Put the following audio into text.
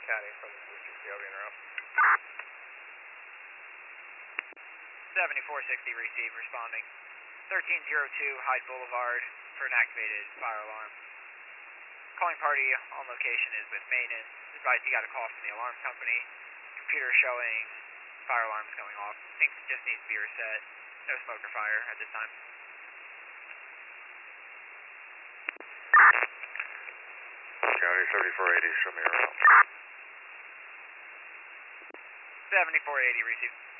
County from the Booster CLB in a row. 7460 receive, responding. 1302 Hyde Boulevard for an activated fire alarm. Calling party on location is with maintenance. Advise you got a call from the alarm company. Computer showing fire alarms going off. Things just needs to be reset. No smoke or fire at this time. County 7480, show me around. 7480 receive.